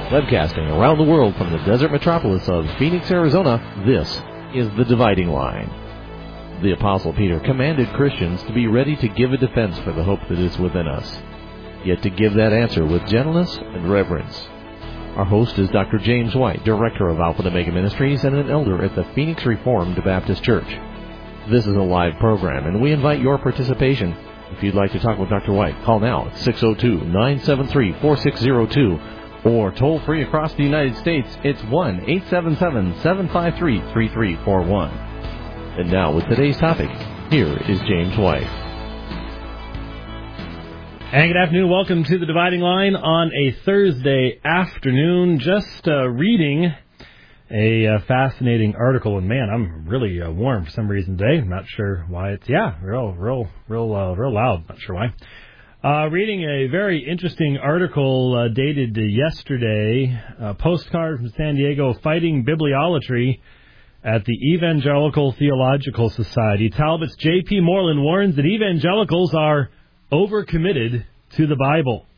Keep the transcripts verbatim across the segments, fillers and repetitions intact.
Webcasting around the world from the desert metropolis of Phoenix, Arizona, this is The Dividing Line. The Apostle Peter commanded Christians to be ready to give a defense for the hope that is within us, yet to give that answer with gentleness and reverence. Our host is Doctor James White, Director of Alpha and Omega Ministries and an elder at the Phoenix Reformed Baptist Church. This is a live program, and we invite your participation. If you'd like to talk with Doctor White, call now at six oh two, nine seven three, four six oh two, or toll free across the United States, it's one eight seven seven, seven five three, three three four one. And now with today's topic, here is James White. And good afternoon. Welcome to The Dividing Line on a Thursday afternoon. Just uh, reading a uh, fascinating article, and man, I'm really uh, warm for some reason today. I'm not sure why. It's yeah, real, real, real, uh, real loud. Not sure why. Uh, reading a very interesting article uh, dated uh, yesterday, a postcard from San Diego, Fighting Bibliolatry at the Evangelical Theological Society. Talbot's J P Moreland warns that evangelicals are overcommitted to the Bible.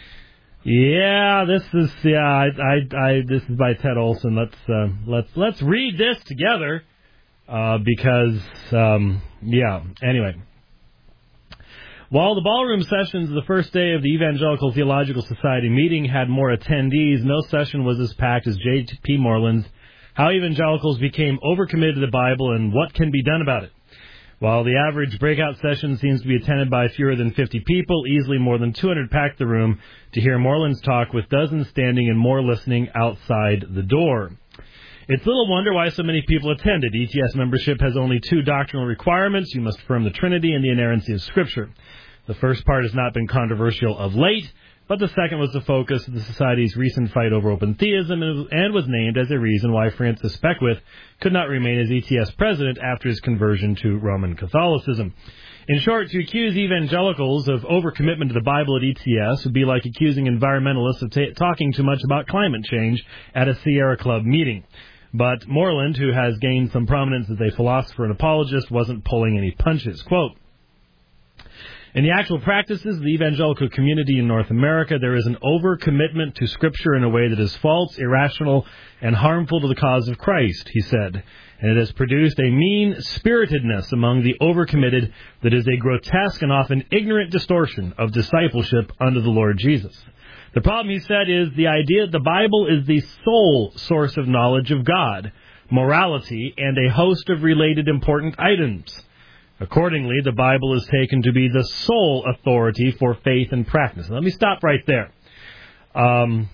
Yeah, this is yeah, I, I, I this is by Ted Olson. Let's uh, let's let's read this together uh, because um, yeah. Anyway. While the ballroom sessions of the first day of the Evangelical Theological Society meeting had more attendees, no session was as packed as J P Moreland's How Evangelicals Became Overcommitted to the Bible and What Can Be Done About It. While the average breakout session seems to be attended by fewer than fifty people, easily more than two hundred packed the room to hear Moreland's talk, with dozens standing and more listening outside the door. It's little wonder why so many people attended. E T S membership has only two doctrinal requirements. You must affirm the Trinity and the inerrancy of Scripture. The first part has not been controversial of late, but the second was the focus of the Society's recent fight over open theism and was named as a reason why Francis Beckwith could not remain as E T S president after his conversion to Roman Catholicism. In short, to accuse evangelicals of overcommitment to the Bible at E T S would be like accusing environmentalists of t- talking too much about climate change at a Sierra Club meeting. But Moreland, who has gained some prominence as a philosopher and apologist, wasn't pulling any punches. Quote, in the actual practices of the evangelical community in North America, there is an overcommitment to Scripture in a way that is false, irrational, and harmful to the cause of Christ, he said. And it has produced a mean-spiritedness among the overcommitted that is a grotesque and often ignorant distortion of discipleship under the Lord Jesus. The problem, he said, is the idea that the Bible is the sole source of knowledge of God, morality, and a host of related important items. Accordingly, the Bible is taken to be the sole authority for faith and practice. Let me stop right there. Um,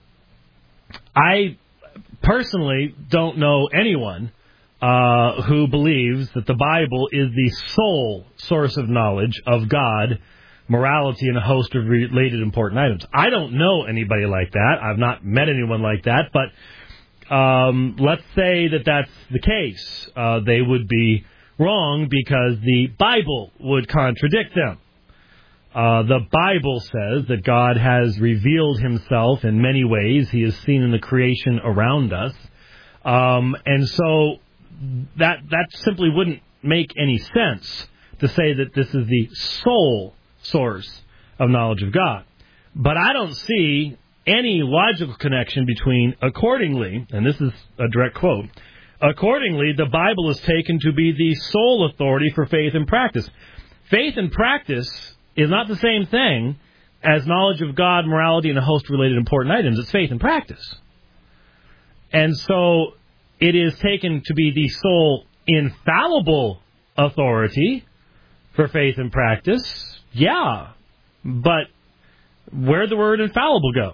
I personally don't know anyone uh, who believes that the Bible is the sole source of knowledge of God, morality, and a host of related important items. I don't know anybody like that. I've not met anyone like that. But um, let's say that that's the case. Uh, they would be wrong because the Bible would contradict them. Uh, the Bible says that God has revealed himself in many ways. He is seen in the creation around us. Um, and so that that simply wouldn't make any sense to say that this is the sole source of knowledge of God. But I don't see any logical connection between, accordingly, and this is a direct quote, accordingly, the Bible is taken to be the sole authority for faith and practice. Faith and practice is not the same thing as knowledge of God, morality, and a host of related important items. It's faith and practice. And so it is taken to be the sole infallible authority for faith and practice. Yeah, but where'd the word infallible go?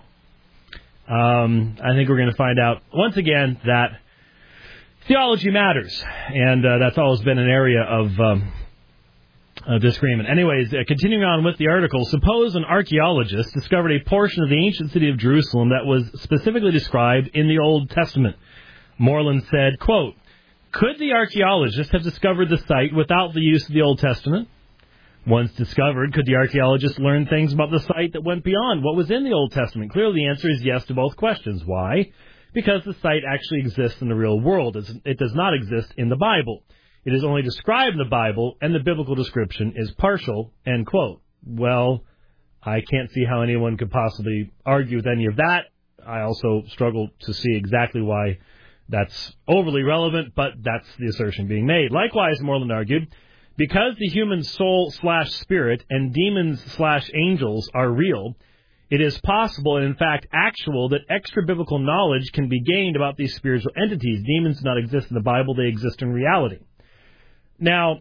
Um, I think we're going to find out once again that theology matters, and uh, that's always been an area of um, uh, disagreement. Anyways, uh, continuing on with the article, suppose an archaeologist discovered a portion of the ancient city of Jerusalem that was specifically described in the Old Testament. Moreland said, quote, could the archaeologist have discovered the site without the use of the Old Testament? Once discovered, could the archaeologist learn things about the site that went beyond what was in the Old Testament? Clearly, the answer is yes to both questions. Why? Because the site actually exists in the real world. It does not exist in the Bible. It is only described in the Bible, and the biblical description is partial, end quote. Well, I can't see how anyone could possibly argue with any of that I also struggle to see exactly why that's overly relevant, but that's the assertion being made. Likewise, Moreland argued, because the human soul slash spirit and demons slash angels are real, it is possible and in fact actual that extra-biblical knowledge can be gained about these spiritual entities. Demons do not exist in the Bible, they exist in reality. Now,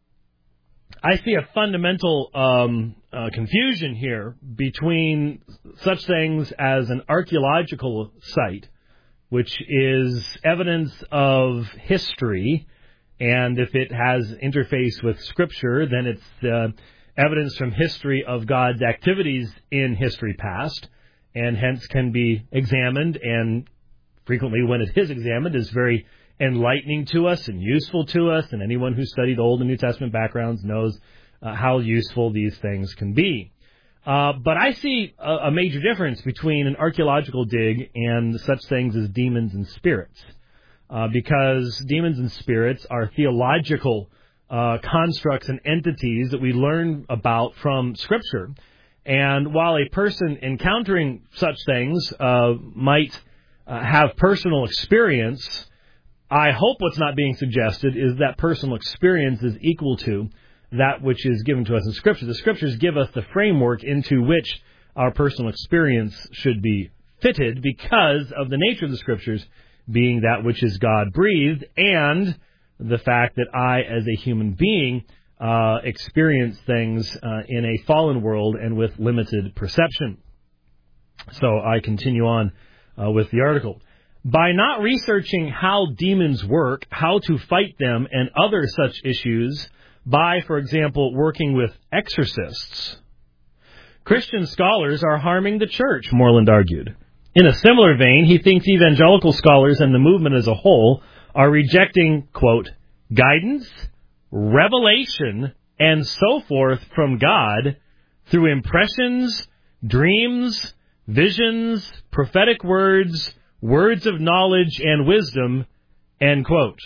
I see a fundamental um, uh, confusion here between such things as an archaeological site, which is evidence of history, and if it has interface with Scripture, then it's uh, evidence from history of God's activities in history past, and hence can be examined, and frequently when it is examined is very enlightening to us and useful to us, and anyone who studied Old and New Testament backgrounds knows uh, how useful these things can be. Uh, but I see a, a major difference between an archaeological dig and such things as demons and spirits, uh, because demons and spirits are theological uh, constructs and entities that we learn about from Scripture. And while a person encountering such things uh, might uh, have personal experience, I hope what's not being suggested is that personal experience is equal to that which is given to us in Scripture. The Scriptures give us the framework into which our personal experience should be fitted because of the nature of the Scriptures being that which is God-breathed and the fact that I, as a human being, uh, experience things uh, in a fallen world and with limited perception. So I continue on uh, with the article. By not researching how demons work, how to fight them, and other such issues, by, for example, working with exorcists, Christian scholars are harming the church, Moreland argued. In a similar vein, he thinks evangelical scholars and the movement as a whole are rejecting, quote, guidance, revelation, and so forth from God through impressions, dreams, visions, prophetic words, words of knowledge and wisdom, end quote.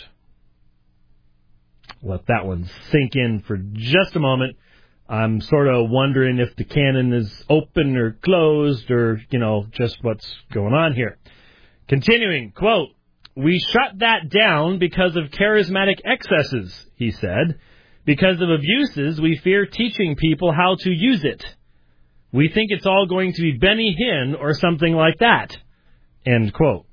Let that one sink in for just a moment. I'm sort of wondering if the canon is open or closed or, you know, just what's going on here. Continuing, quote, we shut that down because of charismatic excesses, he said. Because of abuses, we fear teaching people how to use it. We think it's all going to be Benny Hinn or something like that. End quote.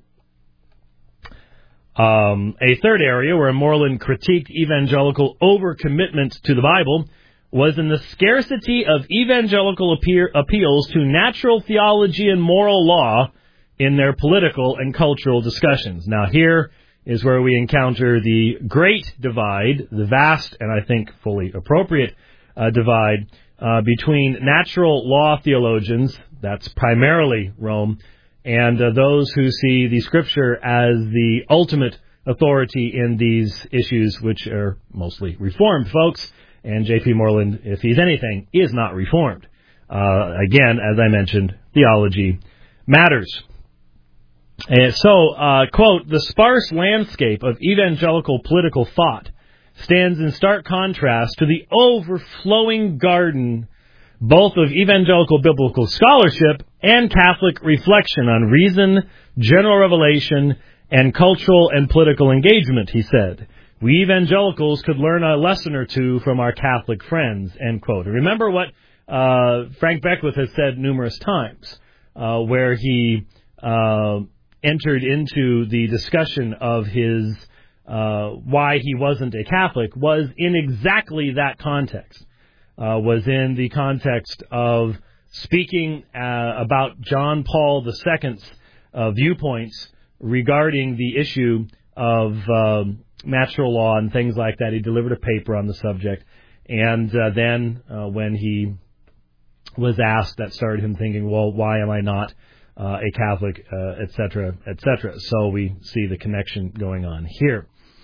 Um, a third area where Moreland critiqued evangelical overcommitment to the Bible was in the scarcity of evangelical appear, appeals to natural theology and moral law in their political and cultural discussions. Now here is where we encounter the great divide, the vast and I think fully appropriate uh, divide uh, between natural law theologians, that's primarily Rome, and uh, those who see the Scripture as the ultimate authority in these issues, which are mostly Reformed folks. And J P. Moreland, if he's anything, is not Reformed. Uh, again, as I mentioned, theology matters. And so, uh, quote, the sparse landscape of evangelical political thought stands in stark contrast to the overflowing garden both of evangelical biblical scholarship and Catholic reflection on reason, general revelation, and cultural and political engagement, he said. We evangelicals could learn a lesson or two from our Catholic friends, end quote. And remember what uh, Frank Beckwith has said numerous times, uh, where he uh, entered into the discussion of his uh, why he wasn't a Catholic was in exactly that context. Uh, was in the context of speaking uh, about John Paul the Second's uh, viewpoints regarding the issue of um, natural law and things like that. He delivered a paper on the subject, and uh, then uh, when he was asked, that started him thinking, well, why am I not uh, a Catholic, uh, et cetera, et cetera. So we see the connection going on here.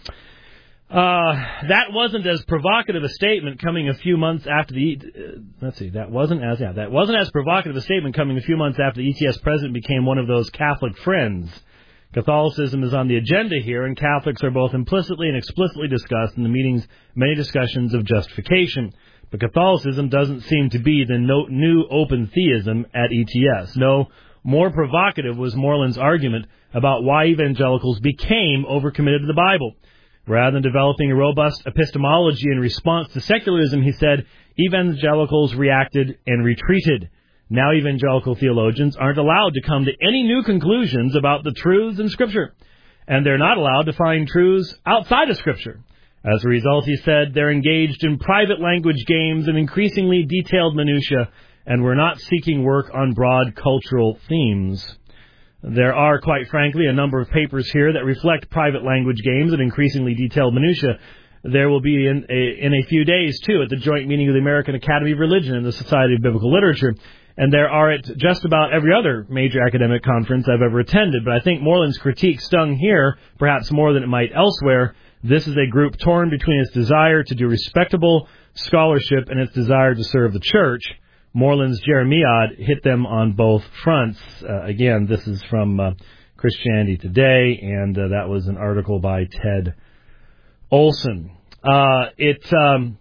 Uh, that wasn't as provocative a statement coming a few months after the, uh, let's see, that wasn't as, yeah, that wasn't as provocative a statement coming a few months after the E T S president became one of those Catholic friends. Catholicism is on the agenda here, and Catholics are both implicitly and explicitly discussed in the meeting's many discussions of justification. But Catholicism doesn't seem to be the no, new open theism at E T S. No, more provocative was Moreland's argument about why evangelicals became overcommitted to the Bible. Rather than developing a robust epistemology in response to secularism, he said, evangelicals reacted and retreated. Now evangelical theologians aren't allowed to come to any new conclusions about the truths in Scripture, and they're not allowed to find truths outside of Scripture. As a result, he said, they're engaged in private language games and increasingly detailed minutiae, and we're not seeking work on broad cultural themes. There are, quite frankly, a number of papers here that reflect private language games and increasingly detailed minutiae. There will be in a, in a few days, too, at the joint meeting of the American Academy of Religion and the Society of Biblical Literature. And there are at just about every other major academic conference I've ever attended. But I think Moreland's critique stung here, perhaps more than it might elsewhere. This is a group torn between its desire to do respectable scholarship and its desire to serve the church. Moreland's Jeremiad hit them on both fronts. Uh, again, this is from uh, Christianity Today, and uh, that was an article by Ted Olson. Uh, it um,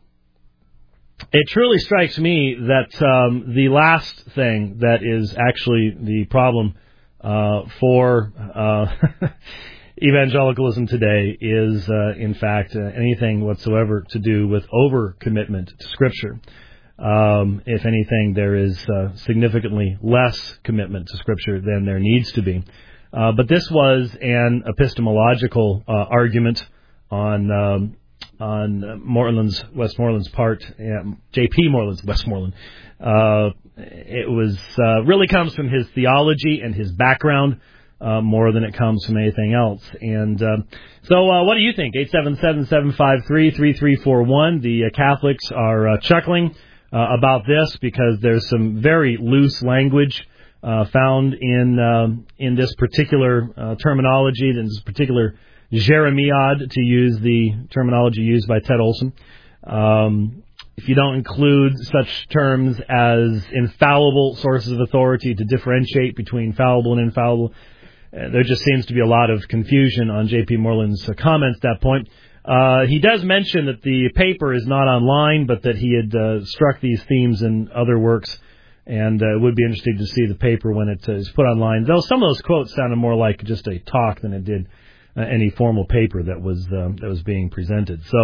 it truly strikes me that um, the last thing that is actually the problem uh, for uh, evangelicalism today is, uh, in fact, uh, anything whatsoever to do with overcommitment to Scripture. Um, if anything, there is uh, significantly less commitment to Scripture than there needs to be. Uh, but this was an epistemological uh, argument on um, on Moreland's Westmoreland's part, uh, J P Moreland's Westmoreland. Uh, it was uh, really comes from his theology and his background uh, more than it comes from anything else. And uh, so, uh, what do you think? eight seven seven, seven five three, three three four one. The uh, Catholics are uh, chuckling Uh, about this because there's some very loose language uh, found in uh, in this particular uh, terminology, in this particular Jeremiad, to use the terminology used by Ted Olson. Um, if you don't include such terms as infallible sources of authority to differentiate between fallible and infallible, uh, there just seems to be a lot of confusion on J P Moreland's uh, comments at that point. Uh, he does mention that the paper is not online, but that he had uh, struck these themes in other works, and uh, it would be interesting to see the paper when it uh, is put online. Though some of those quotes sounded more like just a talk than it did uh, any formal paper that was uh, that was being presented. So,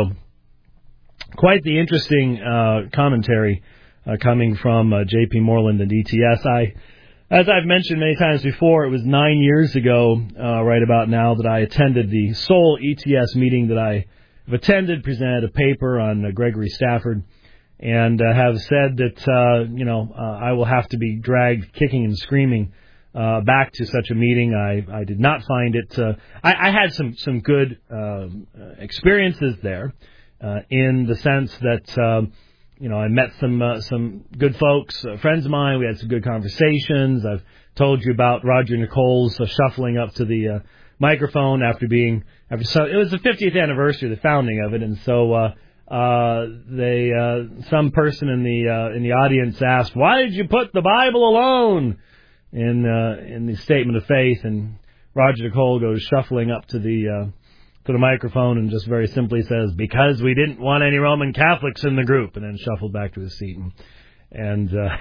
quite the interesting uh, commentary uh, coming from uh, J P Moreland and E T S. I, as I've mentioned many times before, it was nine years ago, uh, right about now, that I attended the sole E T S meeting that I have attended, presented a paper on uh, Gregory Stafford, and uh, have said that, uh, you know, uh, I will have to be dragged kicking and screaming uh, back to such a meeting. I, I did not find it. Uh, I, I had some, some good uh, experiences there uh, in the sense that, uh, You know, I met some uh, some good folks, uh, friends of mine. We had some good conversations. I've told you about Roger Nicole's uh, shuffling up to the uh, microphone after being after so it was the fiftieth anniversary of the founding of it, and so uh, uh, they uh, some person in the uh, in the audience asked, "Why did you put the Bible alone?" in uh, in the statement of faith, and Roger Nicole goes shuffling up to the uh, to the microphone and just very simply says, "Because we didn't want any Roman Catholics in the group," and then shuffled back to his seat. And, and uh,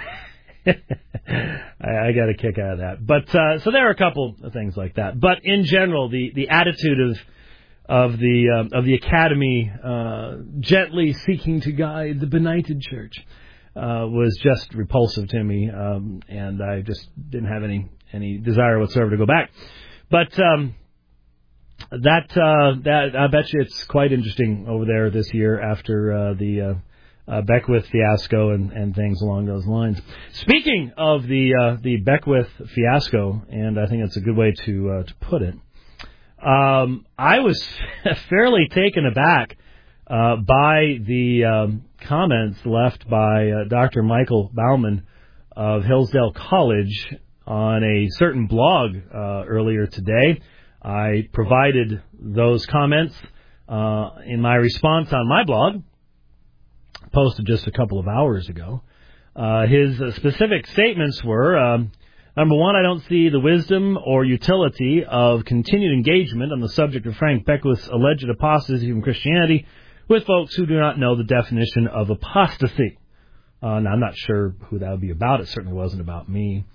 I, I got a kick out of that. But uh, so there are a couple of things like that. But in general, the, the attitude of of the um, of the Academy uh, gently seeking to guide the benighted church uh, was just repulsive to me, um, and I just didn't have any any desire whatsoever to go back. But um, That uh, that I bet you it's quite interesting over there this year after uh, the uh, uh, Beckwith fiasco and, and things along those lines. Speaking of the uh, the Beckwith fiasco, and I think that's a good way to uh, to put it, um, I was fairly taken aback uh, by the um, comments left by uh, Doctor Michael Bauman of Hillsdale College on a certain blog uh, earlier today. I provided those comments uh, in my response on my blog, posted just a couple of hours ago. Uh, his uh, specific statements were, um, number one, I don't see the wisdom or utility of continued engagement on the subject of Frank Beckwith's alleged apostasy from Christianity with folks who do not know the definition of apostasy. Uh, now, I'm not sure who that would be about. It certainly wasn't about me.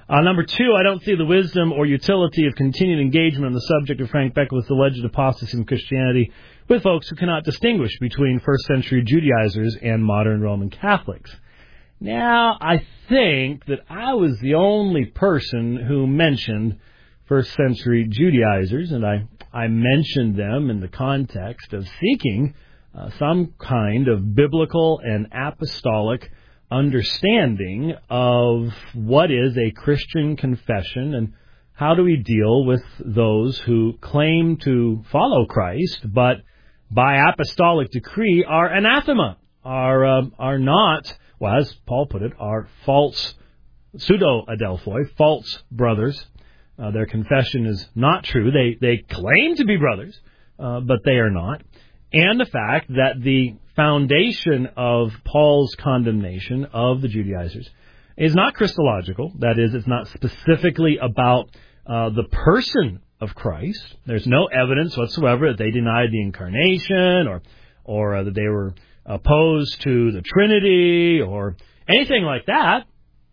Uh, number two, I don't see the wisdom or utility of continued engagement on the subject of Frank Beckwith's alleged apostasy from Christianity with folks who cannot distinguish between first century Judaizers and modern Roman Catholics. Now, I think that I was the only person who mentioned first century Judaizers, and I, I mentioned them in the context of seeking uh, some kind of biblical and apostolic understanding of what is a Christian confession and how do we deal with those who claim to follow Christ, but by apostolic decree are anathema, are uh, are not, well, as Paul put it, are false pseudo-adelphoi, false brothers. Uh, their confession is not true. They they claim to be brothers, uh, but they are not. And the fact that the foundation of Paul's condemnation of the Judaizers is not Christological. That is, it's not specifically about uh, the person of Christ. There's no evidence whatsoever that they denied the incarnation or or uh, that they were opposed to the Trinity or anything like that.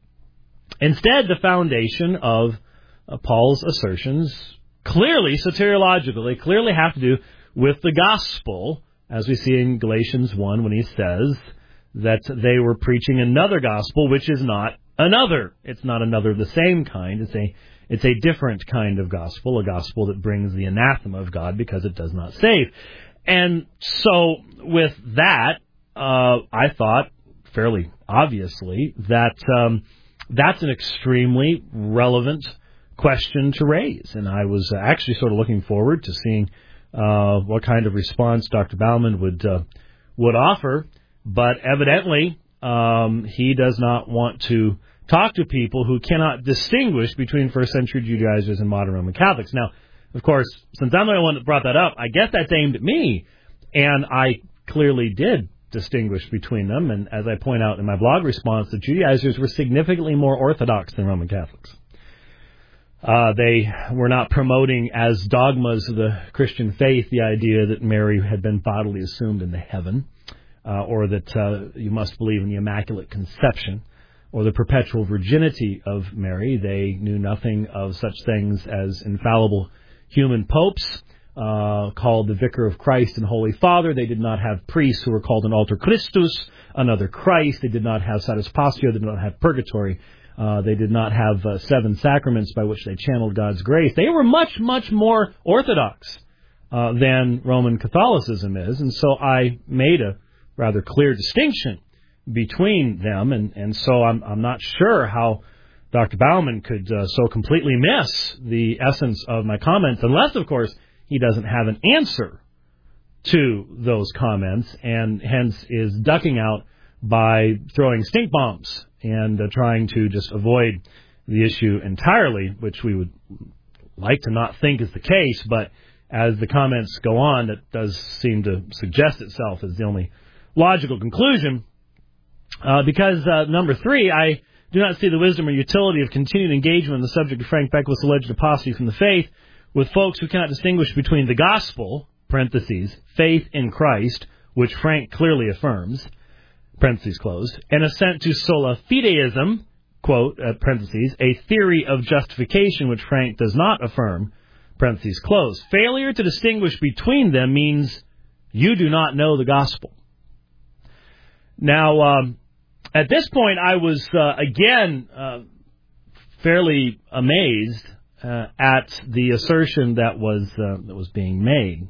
Instead, the foundation of uh, Paul's assertions clearly soteriological. They clearly have to do with the gospel, as we see in Galatians one when he says that they were preaching another gospel, which is not another. It's not another of the same kind. It's a it's a different kind of gospel, a gospel that brings the anathema of God because it does not save. And so with that, uh, I thought fairly obviously that um, that's an extremely relevant question to raise. And I was actually sort of looking forward to seeing Uh, what kind of response Doctor Bauman would uh, would offer, but evidently um, he does not want to talk to people who cannot distinguish between first century Judaizers and modern Roman Catholics. Now, of course, since I'm the only one that brought that up, I guess that's aimed at me, and I clearly did distinguish between them, and as I point out in my blog response, the Judaizers were significantly more orthodox than Roman Catholics. Uh, they were not promoting as dogmas of the Christian faith the idea that Mary had been bodily assumed into heaven, uh, or that uh, you must believe in the Immaculate Conception, or the perpetual virginity of Mary. They knew nothing of such things as infallible human popes, uh, called the Vicar of Christ and Holy Father. They did not have priests who were called an alter Christus, another Christ. They did not have satis passio. They did not have purgatory. Uh, they did not have uh, seven sacraments by which they channeled God's grace. They were much, much more orthodox uh, than Roman Catholicism is, and so I made a rather clear distinction between them, and, and so I'm, I'm not sure how Doctor Bauman could uh, so completely miss the essence of my comments, unless, of course, he doesn't have an answer to those comments, and hence is ducking out by throwing stink bombs and uh, trying to just avoid the issue entirely, which we would like to not think is the case, but as the comments go on, it does seem to suggest itself as the only logical conclusion. Uh, because, uh, number three, I do not see the wisdom or utility of continued engagement on the subject of Frank Beckwith's alleged apostasy from the faith with folks who cannot distinguish between the gospel, parentheses, faith in Christ, which Frank clearly affirms, parentheses closed, and assent to sola fideism, quote, uh, parentheses, a theory of justification which Frank does not affirm, parentheses closed. Failure to distinguish between them means you do not know the gospel. Now, um, at this point, I was, uh, again, uh, fairly amazed uh, at the assertion that was uh, that was being made.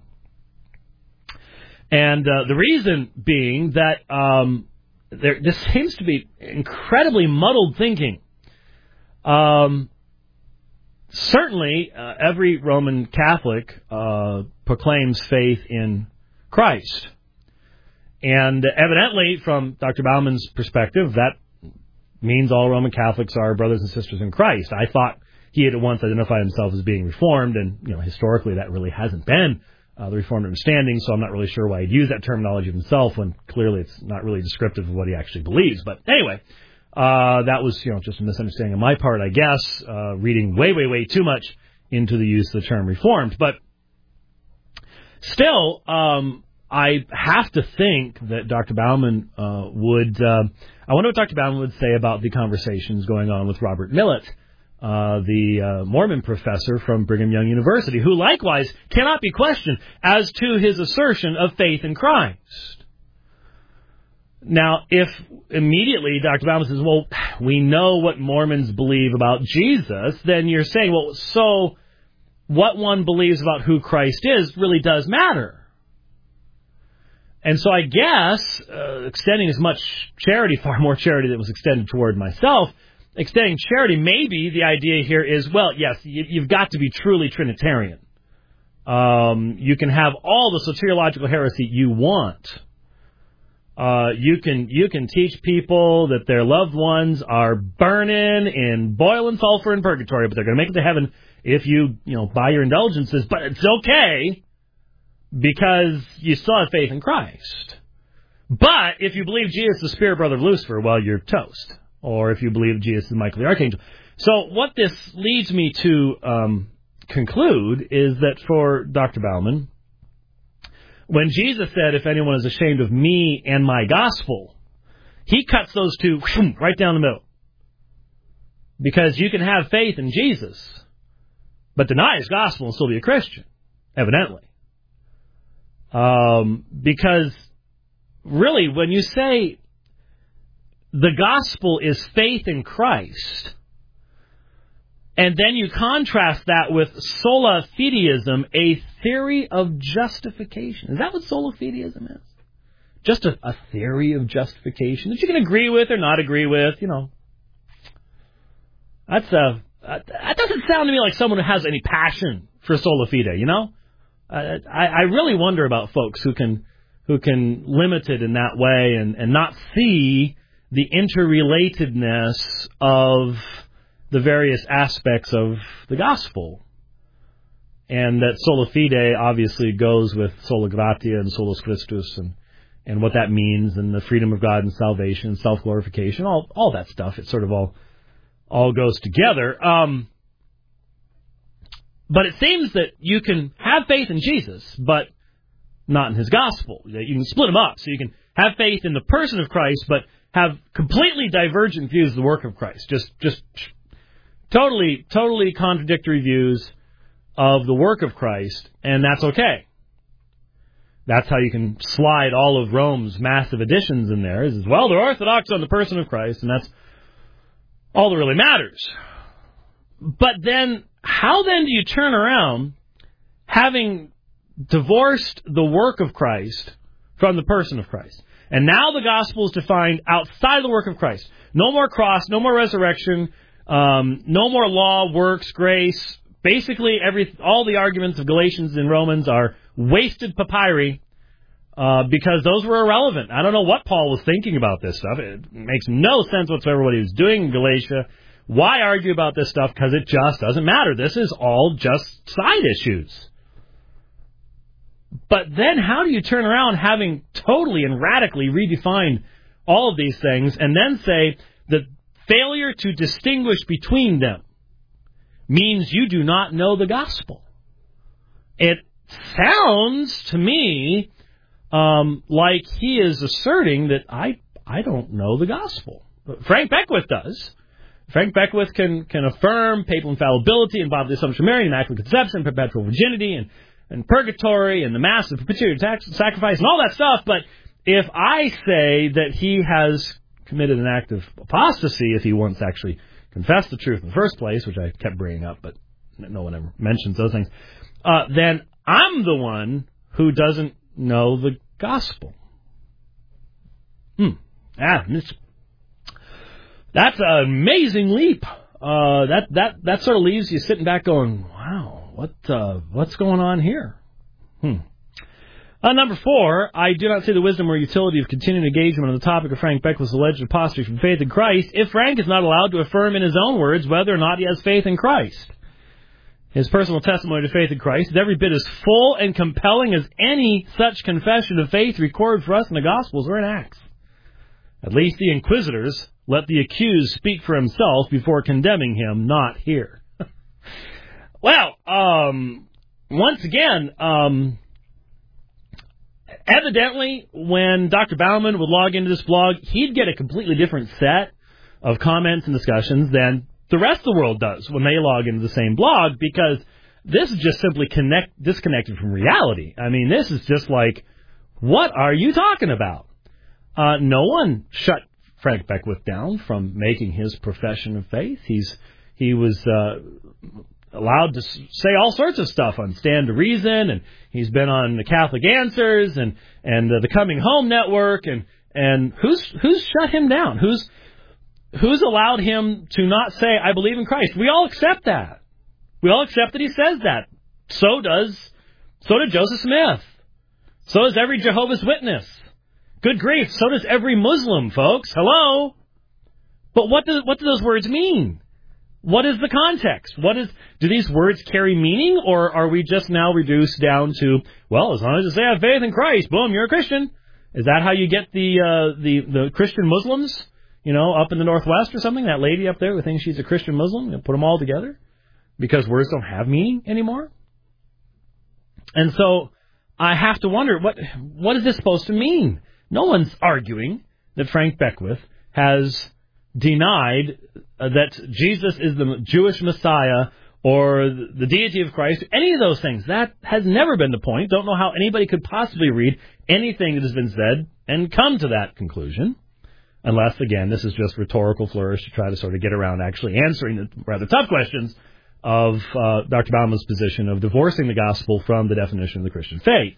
And uh, the reason being that um, there this seems to be incredibly muddled thinking. Um, certainly, uh, every Roman Catholic uh, proclaims faith in Christ. And evidently, from Doctor Bauman's perspective, that means all Roman Catholics are brothers and sisters in Christ. I thought he had at once identified himself as being Reformed, and you know, historically that really hasn't been uh, the Reformed understanding, so I'm not really sure why he'd use that terminology himself when clearly it's not really descriptive of what he actually believes. But anyway, uh, that was you know just a misunderstanding on my part, I guess, uh, reading way, way, way too much into the use of the term Reformed. But still, um, I have to think that Doctor Bauman uh, would... Uh, I wonder what Doctor Bauman would say about the conversations going on with Robert Millet uh, the uh, Mormon professor from Brigham Young University, who likewise cannot be questioned as to his assertion of faith in Christ. Now, if immediately Doctor Bauman says, well, we know what Mormons believe about Jesus, then you're saying, well, so what one believes about who Christ is really does matter. And so I guess uh, extending as much charity, far more charity than was extended toward myself, extending charity, maybe the idea here is, well, yes, you, you've got to be truly Trinitarian. Um, you can have all the soteriological heresy you want. Uh, you can you can teach people that their loved ones are burning in boiling sulfur in purgatory, but they're going to make it to heaven if you, you know, buy your indulgences. But it's okay because you still have faith in Christ. But if you believe Jesus is the spirit brother of Lucifer, well, you're toast. Or if you believe Jesus is Michael the Archangel. So what this leads me to um, conclude is that for Doctor Bauman, when Jesus said, if anyone is ashamed of me and my gospel, he cuts those two right down the middle. Because you can have faith in Jesus, but deny his gospel and still be a Christian, evidently. Um, because really, when you say the gospel is faith in Christ, and then you contrast that with sola fideism, a theory of justification. Is that what sola fideism is? Just a, a theory of justification that you can agree with or not agree with, you know. That's a, that doesn't sound to me like someone who has any passion for sola fide, you know? Uh, I, I really wonder about folks who can who can limit it in that way and, and not see the interrelatedness of the various aspects of the gospel. And that sola fide obviously goes with sola gratia and solus Christus and, and what that means and the freedom of God and salvation, self-glorification, all all that stuff. It sort of all all goes together. Um, but it seems that you can have faith in Jesus, but not in his gospel. You can split them up. So you can have faith in the person of Christ, but have completely divergent views of the work of Christ. Just just Totally, totally contradictory views of the work of Christ, and that's okay. That's how you can slide all of Rome's massive additions in there, is, well, they're orthodox on the person of Christ, and that's all that really matters. But then, how then do you turn around, having divorced the work of Christ from the person of Christ? And now the gospel is defined outside the work of Christ. No more cross, no more resurrection, Um, no more law, works, grace. Basically, every all the arguments of Galatians and Romans are wasted papyri uh, because those were irrelevant. I don't know what Paul was thinking about this stuff. It makes no sense whatsoever what he was doing in Galatia. Why argue about this stuff? Because it just doesn't matter. This is all just side issues. But then how do you turn around having totally and radically redefined all of these things and then say that failure to distinguish between them means you do not know the gospel? It sounds to me um, like he is asserting that I I don't know the gospel. Frank Beckwith does. Frank Beckwith can, can affirm papal infallibility and bodily assumption of Mary, immaculate conception, perpetual virginity, and, and purgatory, and the mass of propitiatory tax, sacrifice, and all that stuff. But if I say that he has committed an act of apostasy, if he once actually confessed the truth in the first place, which I kept bringing up, but no one ever mentions those things, uh, then I'm the one who doesn't know the gospel. Hmm. Ah, that's an amazing leap. Uh, that that that sort of leaves you sitting back going, wow, what uh, what's going on here? Hmm. Uh, number four, I do not see the wisdom or utility of continuing engagement on the topic of Frank Beckwith's alleged apostasy from faith in Christ if Frank is not allowed to affirm in his own words whether or not he has faith in Christ. His personal testimony to faith in Christ is every bit as full and compelling as any such confession of faith recorded for us in the Gospels or in Acts. At least the inquisitors let the accused speak for himself before condemning him, not here. Well, um, once again, um... evidently, when Doctor Bauman would log into this blog, he'd get a completely different set of comments and discussions than the rest of the world does when they log into the same blog, because this is just simply connect disconnected from reality. I mean, this is just like, what are you talking about? Uh, no one shut Frank Beckwith down from making his profession of faith. He's he was uh, allowed to say all sorts of stuff on Stand to Reason, and he's been on the Catholic Answers and and uh, the Coming Home Network, and and who's who's shut him down? Who's who's allowed him to not say, I believe in Christ? We all accept that. We all accept that he says that. So does so did Joseph Smith. So does every Jehovah's Witness. Good grief, so does every Muslim, folks. Hello? But what do what do those words mean? What is the context? What is do these words carry meaning, or are we just now reduced down to, well, as long as you say I have faith in Christ, boom, you're a Christian? Is that how you get the uh, the the Christian Muslims, you know, up in the Northwest or something? That lady up there who thinks she's a Christian Muslim, you put them all together because words don't have meaning anymore. And so I have to wonder, what what is this supposed to mean? No one's arguing that Frank Beckwith has denied uh, that Jesus is the Jewish Messiah or the deity of Christ, any of those things. That has never been the point. Don't know how anybody could possibly read anything that has been said and come to that conclusion. Unless, again, this is just rhetorical flourish to try to sort of get around actually answering the rather tough questions of uh, Doctor Bauman's position of divorcing the gospel from the definition of the Christian faith.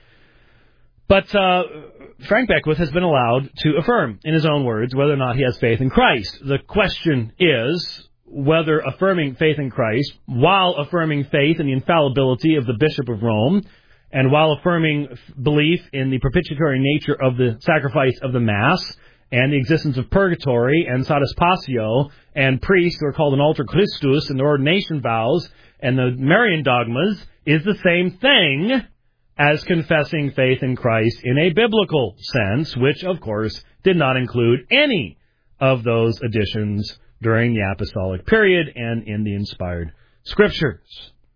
But uh, Frank Beckwith has been allowed to affirm, in his own words, whether or not he has faith in Christ. The question is whether affirming faith in Christ, while affirming faith in the infallibility of the Bishop of Rome, and while affirming belief in the propitiatory nature of the sacrifice of the Mass, and the existence of purgatory and satis passio, and priests who are called an alter Christus, and the ordination vows, and the Marian dogmas, is the same thing as confessing faith in Christ in a biblical sense, which, of course, did not include any of those additions during the apostolic period and in the inspired scriptures.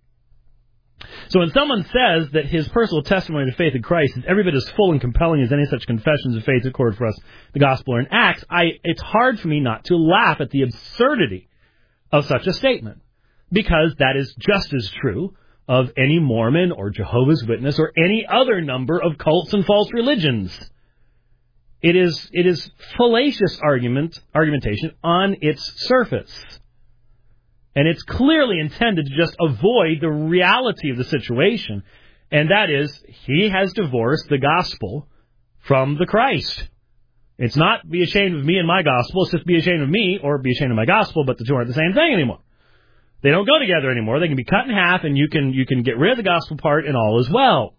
So when someone says that his personal testimony to faith in Christ is every bit as full and compelling as any such confessions of faith recorded for us, the Gospel or in Acts, I, it's hard for me not to laugh at the absurdity of such a statement, because that is just as true of any Mormon or Jehovah's Witness or any other number of cults and false religions. It is it is fallacious argument argumentation on its surface. And it's clearly intended to just avoid the reality of the situation, and that is, he has divorced the gospel from the Christ. It's not be ashamed of me and my gospel, it's just be ashamed of me or be ashamed of my gospel, but the two aren't the same thing anymore. They don't go together anymore. They can be cut in half, and you can you can get rid of the gospel part and all as well.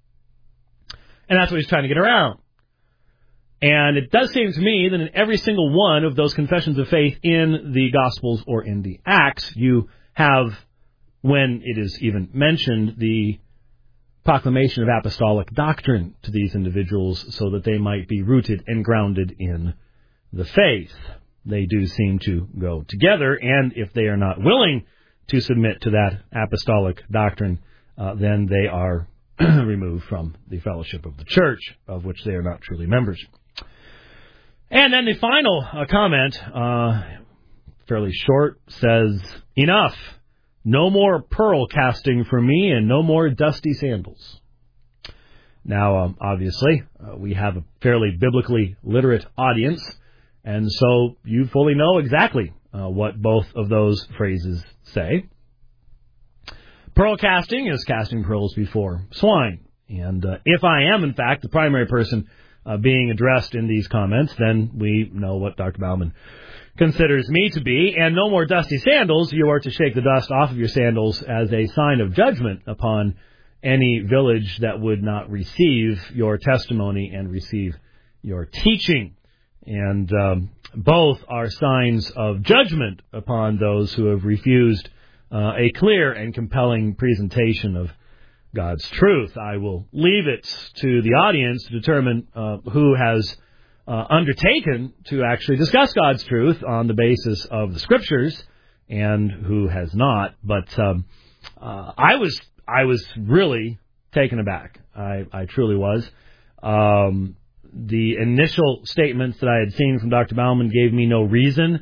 And that's what he's trying to get around. And it does seem to me that in every single one of those confessions of faith in the Gospels or in the Acts, you have, when it is even mentioned, the proclamation of apostolic doctrine to these individuals so that they might be rooted and grounded in the faith. They do seem to go together, and if they are not willing to submit to that apostolic doctrine, uh, then they are removed from the fellowship of the church, of which they are not truly members. And then the final uh, comment, uh, fairly short, says, enough. No more pearl casting for me and no more dusty sandals. Now, um, obviously, uh, we have a fairly biblically literate audience, and so you fully know exactly uh, what both of those phrases say. Pearl casting is casting pearls before swine. And uh, if I am, in fact, the primary person uh, being addressed in these comments, then we know what Doctor Bauman considers me to be. And no more dusty sandals. You are to shake the dust off of your sandals as a sign of judgment upon any village that would not receive your testimony and receive your teaching. And um, both are signs of judgment upon those who have refused uh, a clear and compelling presentation of God's truth. I will leave it to the audience to determine uh, who has uh, undertaken to actually discuss God's truth on the basis of the Scriptures and who has not. But um, uh, I was I was really taken aback. I, I truly was. Um, the initial statements that I had seen from Doctor Bauman gave me no reason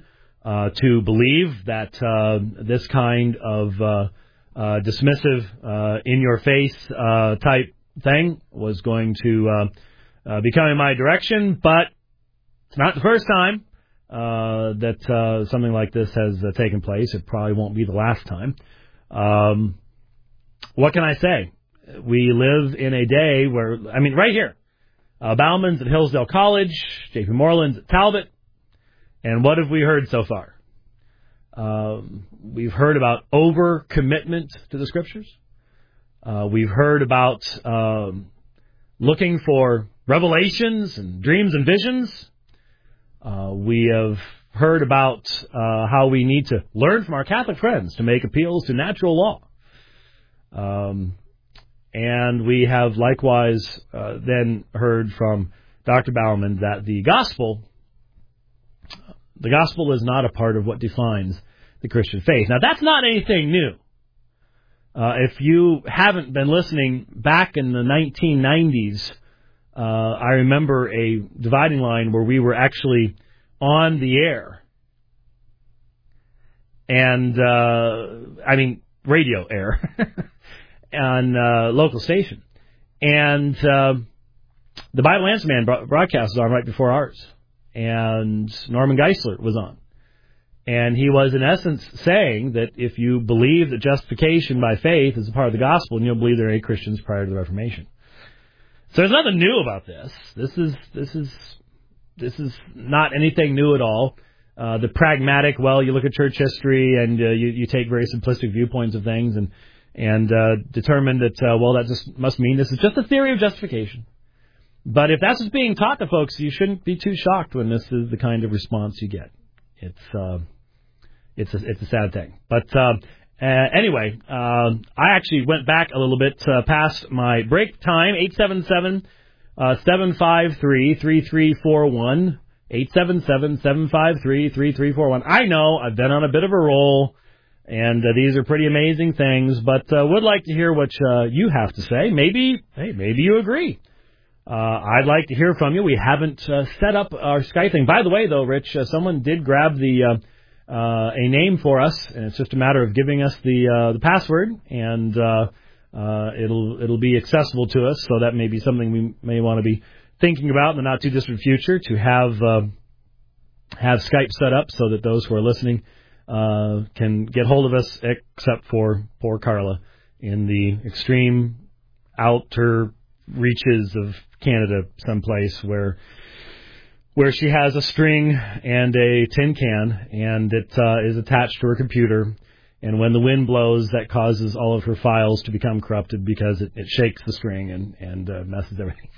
uh, to believe that uh, this kind of uh, uh, dismissive, uh, in-your-face uh, type thing was going to uh, uh, be coming my direction, but it's not the first time uh, that uh, something like this has uh, taken place. It probably won't be the last time. Um, what can I say? We live in a day where, I mean, right here, uh, Bauman's at Hillsdale College, J P Moreland's at Talbot, and what have we heard so far? Um, we've heard about overcommitment to the Scriptures. Uh, we've heard about um, looking for revelations and dreams and visions. Uh, we have heard about uh, how we need to learn from our Catholic friends to make appeals to natural law. Um, and we have likewise uh, then heard from Doctor Bauman that the gospel, the gospel is not a part of what defines the Christian faith. Now, that's not anything new. Uh, if you haven't been listening back in the nineteen nineties, uh, I remember a dividing line where we were actually on the air. And, uh, I mean, radio air on uh, local station. And uh, the Bible Answer Man broadcast was on right before ours. And Norman Geisler was on. And he was, in essence, saying that if you believe that justification by faith is a part of the gospel, and you'll believe there are any Christians prior to the Reformation. So there's nothing new about this. This is this is this is not anything new at all. Uh, the pragmatic, well, you look at church history and uh, you, you take very simplistic viewpoints of things and and uh, determine that uh, well, that just must mean this is just a theory of justification. But if that's what's being taught to folks, you shouldn't be too shocked when this is the kind of response you get. It's uh, It's a, it's a sad thing. But uh, uh, anyway, uh, I actually went back a little bit uh, past my break time, eight seven seven, seven five three, three three four one, eight seven seven, seven five three, three three four one. I know I've been on a bit of a roll, and uh, these are pretty amazing things, but uh, would like to hear what uh, you have to say. Maybe, hey, maybe you agree. Uh, I'd like to hear from you. We haven't uh, set up our Skype thing. By the way, though, Rich, uh, someone did grab the... Uh, Uh, a name for us, and it's just a matter of giving us the uh, the password, and uh, uh, it'll it'll be accessible to us. So that may be something we may want to be thinking about in the not too distant future, to have uh, have Skype set up so that those who are listening uh, can get hold of us, except for poor Carla in the extreme outer reaches of Canada, someplace where. where she has a string and a tin can, and it uh, is attached to her computer. And when the wind blows, that causes all of her files to become corrupted because it, it shakes the string and, and uh, messes everything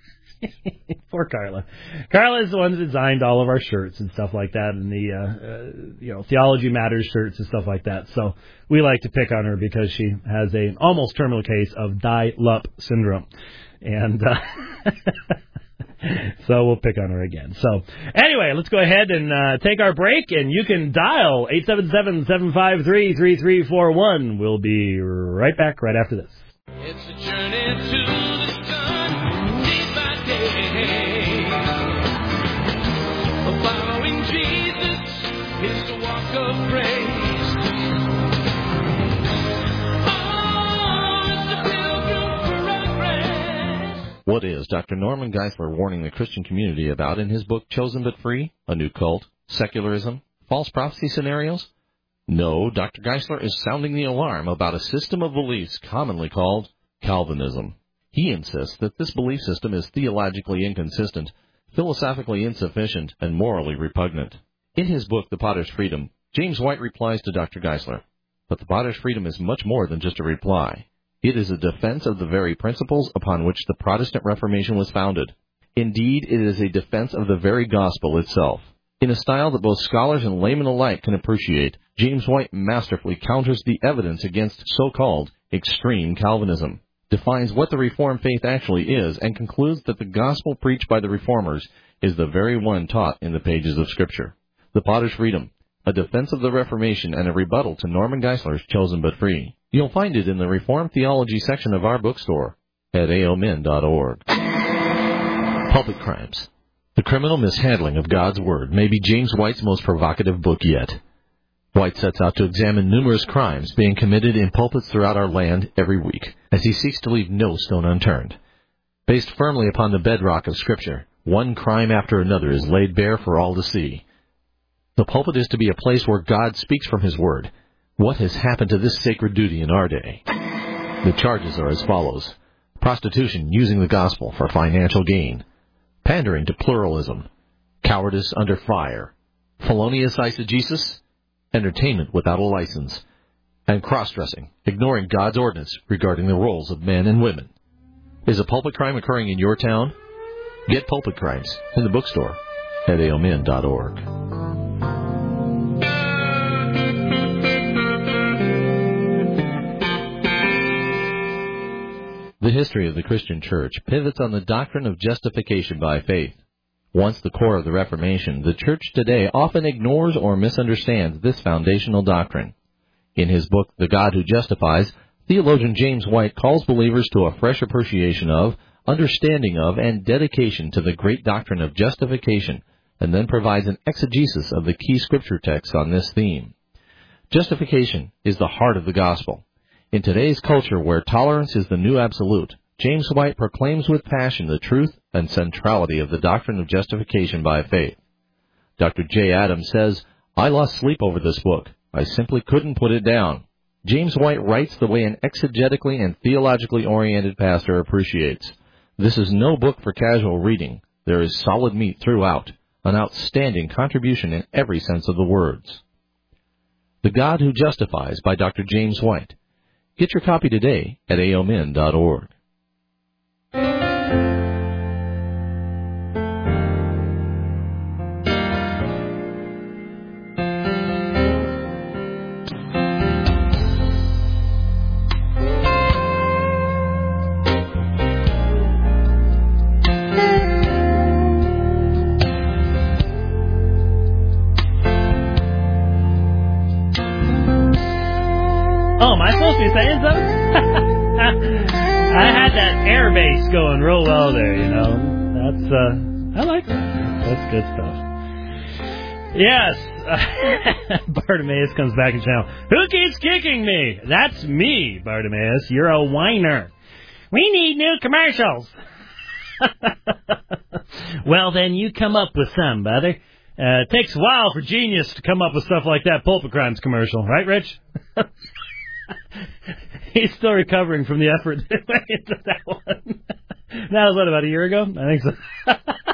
up. Poor Carla. Carla is the one that designed all of our shirts and stuff like that, and the uh, uh, you know Theology Matters shirts and stuff like that. So we like to pick on her because she has an almost terminal case of Die-Lup syndrome. And... Uh, So we'll pick on her again. So anyway, let's go ahead and uh, take our break, and you can dial eight seven seven, seven five three, three three four one. We'll be right back right after this. It's a journey to the sun, day by day. Following Jesus is the walk of praise. What is Doctor Norman Geisler warning the Christian community about in his book Chosen But Free? A New Cult, Secularism, False Prophecy Scenarios? No, Doctor Geisler is sounding the alarm about a system of beliefs commonly called Calvinism. He insists that this belief system is theologically inconsistent, philosophically insufficient, and morally repugnant. In his book The Potter's Freedom, James White replies to Doctor Geisler, but the Potter's Freedom is much more than just a reply. It is a defense of the very principles upon which the Protestant Reformation was founded. Indeed, it is a defense of the very gospel itself. In a style that both scholars and laymen alike can appreciate, James White masterfully counters the evidence against so-called extreme Calvinism, defines what the Reformed faith actually is, and concludes that the gospel preached by the Reformers is the very one taught in the pages of Scripture. The Potter's Freedom, a defense of the Reformation and a rebuttal to Norman Geisler's Chosen But Free. You'll find it in the Reformed Theology section of our bookstore at a o min dot org. Public crimes, The Criminal Mishandling of God's Word may be James White's most provocative book yet. White sets out to examine numerous crimes being committed in pulpits throughout our land every week, as he seeks to leave no stone unturned. Based firmly upon the bedrock of Scripture, one crime after another is laid bare for all to see. The pulpit is to be a place where God speaks from His Word. What has happened to this sacred duty in our day? The charges are as follows. Prostitution using the gospel for financial gain. Pandering to pluralism. Cowardice under fire. Felonious eisegesis. Entertainment without a license. And cross-dressing, ignoring God's ordinance regarding the roles of men and women. Is a pulpit crime occurring in your town? Get Pulpit Crimes in the bookstore at A O M N dot org. The history of the Christian Church pivots on the doctrine of justification by faith. Once the core of the Reformation, the Church today often ignores or misunderstands this foundational doctrine. In his book, The God Who Justifies, theologian James White calls believers to a fresh appreciation of, understanding of, and dedication to the great doctrine of justification, and then provides an exegesis of the key Scripture texts on this theme. Justification is the heart of the gospel. In today's culture where tolerance is the new absolute, James White proclaims with passion the truth and centrality of the doctrine of justification by faith. Doctor J. Adams says, I lost sleep over this book. I simply couldn't put it down. James White writes the way an exegetically and theologically oriented pastor appreciates. This is no book for casual reading. There is solid meat throughout, an outstanding contribution in every sense of the words. The God Who Justifies by Doctor James White. Get your copy today at A O M N dot org. Oh, am I supposed to be saying something? I had that air bass going real well there, you know. That's, uh, I like that. That's good stuff. Yes. Bartimaeus comes back in channel. Who keeps kicking me? That's me, Bartimaeus. You're a whiner. We need new commercials. Well, then you come up with some, brother. Uh, it takes a while for genius to come up with stuff like that Pulpit Crimes commercial. Right, Rich? He's still recovering from the effort that went into that one. That was, what, about a year ago? I think so.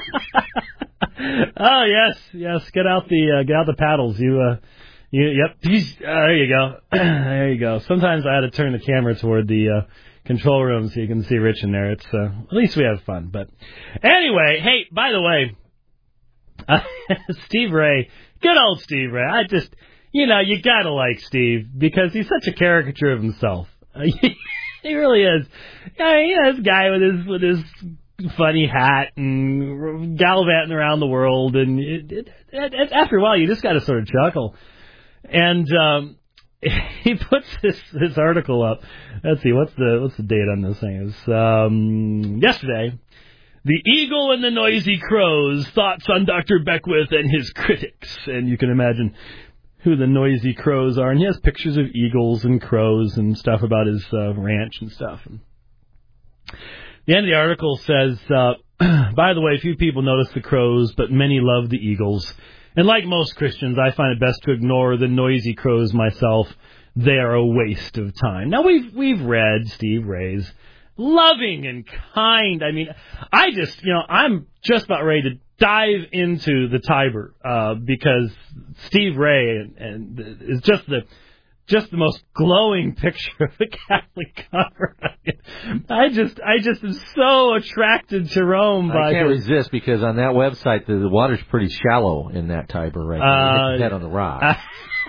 Oh, yes, yes. Get out the uh, get out the paddles. You, uh, you, yep. Uh, there you go. There you go. Sometimes I had to turn the camera toward the uh, control room so you can see Rich in there. It's uh, at least we have fun. But anyway, hey, by the way, uh, Steve Ray, good old Steve Ray. I just. You know, you gotta like Steve because he's such a caricature of himself. He really is. Yeah, you know, this guy with his with his funny hat and gallivanting around the world, and it, it, it, after a while, you just gotta sort of chuckle. And um, he puts this this article up. Let's see, what's the what's the date on this thing? It's um, yesterday. The Eagle and the Noisy Crows, thoughts on Doctor Beckwith and his critics, and you can imagine who the Noisy Crows are, and he has pictures of eagles and crows and stuff about his uh, ranch and stuff. And the end of the article says, uh, by the way, few people notice the crows, but many love the eagles. And like most Christians, I find it best to ignore the Noisy Crows myself. They are a waste of time. Now, we've we've read Steve Ray's loving and kind. I mean, I just, you know, I'm just about ready to dive into the Tiber uh, because Steve Ray and, and is just the just the most glowing picture of the Catholic convert. I just I just am so attracted to Rome. By I can't his, resist because on that website the, the water's pretty shallow in that Tiber right now. You hit your head on the rock. Uh,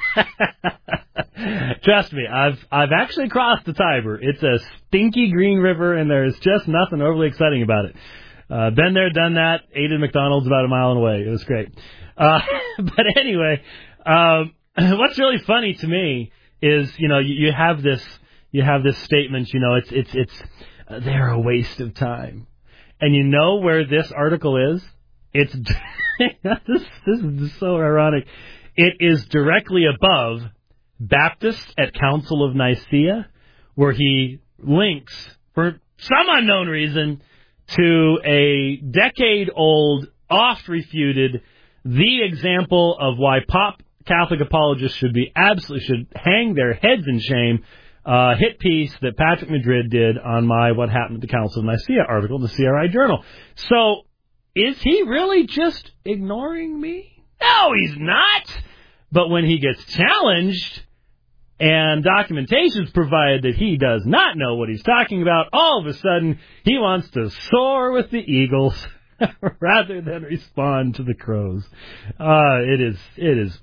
Trust me, I've I've actually crossed the Tiber. It's a stinky green river, and there's just nothing overly exciting about it. Uh, been there, done that. Ate at McDonald's about a mile away. It was great. Uh, but anyway, um, what's really funny to me is, you know, you, you have this you have this statement. You know, it's it's it's uh, they're a waste of time, and you know where this article is? It's this, this is so ironic. It is directly above Baptist at Council of Nicaea, where he links, for some unknown reason, to a decade-old, oft-refuted, the example of why pop Catholic apologists should be absolutely should hang their heads in shame. Uh, hit piece that Patrick Madrid did on my What Happened at the Council of Nicaea article in the C R I Journal. So, is he really just ignoring me? No, he's not. But when he gets challenged and documentation is provided that he does not know what he's talking about, all of a sudden he wants to soar with the eagles rather than respond to the crows. Uh, it is it is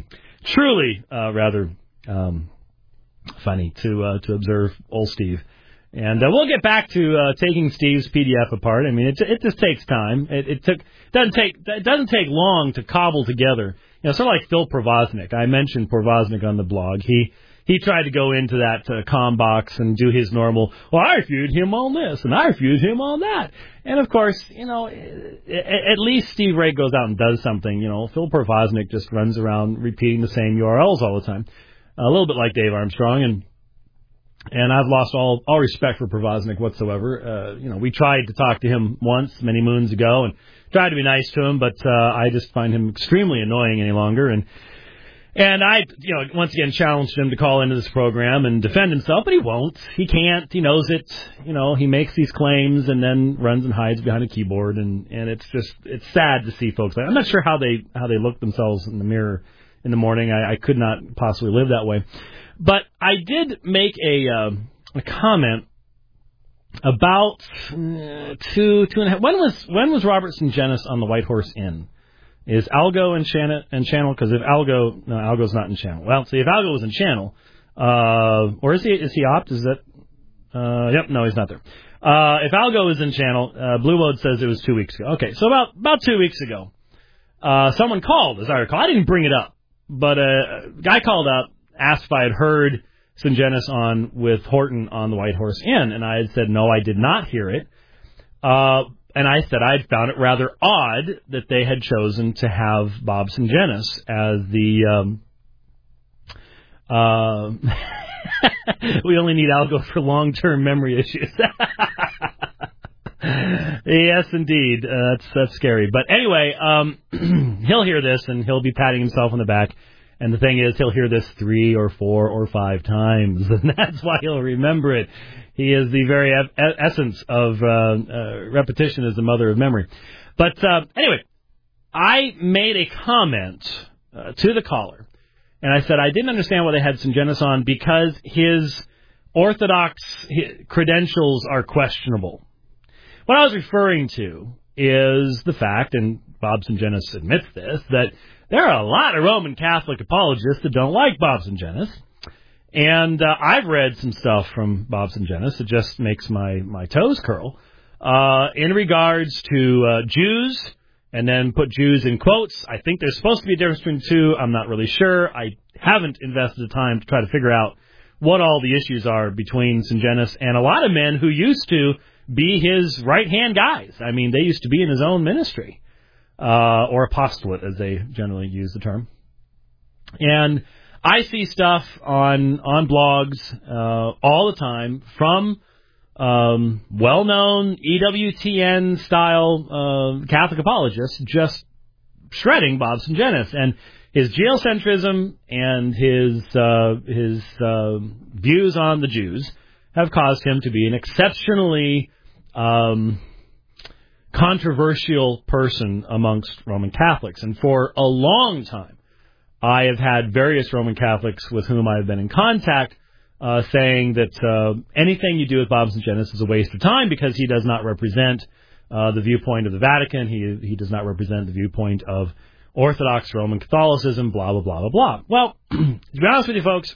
truly uh, rather um, funny to uh, to observe old Steve. And uh, we'll get back to uh, taking Steve's P D F apart. I mean, it it just takes time. It, it took doesn't take it doesn't take long to cobble together. You know, sort of like Phil Provoznik. I mentioned Provoznik on the blog. He he tried to go into that uh, com box and do his normal, well, I refuted him on this, and I refuted him on that. And, of course, you know, at least Steve Ray goes out and does something. You know, Phil Provoznik just runs around repeating the same U R Ls all the time. A little bit like Dave Armstrong, and and I've lost all all respect for Provoznik whatsoever. Uh, you know, we tried to talk to him once, many moons ago, and tried to be nice to him, but uh, I just find him extremely annoying any longer. And and I, you know, once again challenged him to call into this program and defend himself, but he won't. He can't. He knows it. You know, he makes these claims and then runs and hides behind a keyboard, and, and it's just it's sad to see folks like I'm not sure how they how they look themselves in the mirror in the morning. I, I could not possibly live that way. But I did make a uh, a comment about uh, two two and a half. When was when was Robert Sungenis on the White Horse Inn? Is Algo in Channel? In Channel? Because if Algo, no, Algo's not in Channel. Well, see, if Algo was in Channel, uh, or is he is he opt? Is that? Uh, yep, no, he's not there. Uh, if Algo is in Channel, uh, Blue Mode says it was two weeks ago. Okay, so about about two weeks ago, uh, someone called, as I recall. I didn't bring it up, but a guy called up, asked if I had heard Sungenis on with Horton on the White Horse Inn, and I had said no, I did not hear it. Uh, and I said I had found it rather odd that they had chosen to have Bob Sungenis as the. Um, uh, we only need Algo for long-term memory issues. Yes, indeed, uh, that's that's scary. But anyway, um, he'll hear this and he'll be patting himself on the back. And the thing is, he'll hear this three or four or five times, and that's why he'll remember it. He is the very e- essence of uh, uh, repetition is the mother of memory. But uh, anyway, I made a comment uh, to the caller, and I said I didn't understand why they had Sungenis on because his Orthodox credentials are questionable. What I was referring to is the fact, and Bob Sungenis admits this, that there are a lot of Roman Catholic apologists that don't like Bob Sungenis. And uh, I've read some stuff from Bob Sungenis that just makes my, my toes curl uh, in regards to uh, Jews, and then put Jews in quotes. I think there's supposed to be a difference between the two. I'm not really sure. I haven't invested the time to try to figure out what all the issues are between Sungenis and a lot of men who used to be his right-hand guys. I mean, they used to be in his own ministry. Uh, or apostolate, as they generally use the term. And I see stuff on on blogs uh, all the time from um, well-known E W T N-style uh, Catholic apologists just shredding Bob Sungenis. And his geocentrism and his, uh, his uh, views on the Jews have caused him to be an exceptionally Um, controversial person amongst Roman Catholics. And for a long time, I have had various Roman Catholics with whom I have been in contact uh, saying that uh, anything you do with Bob Sungenis is a waste of time because he does not represent uh, the viewpoint of the Vatican. He he does not represent the viewpoint of Orthodox Roman Catholicism, blah, blah, blah, blah, blah. Well, to be honest with you folks,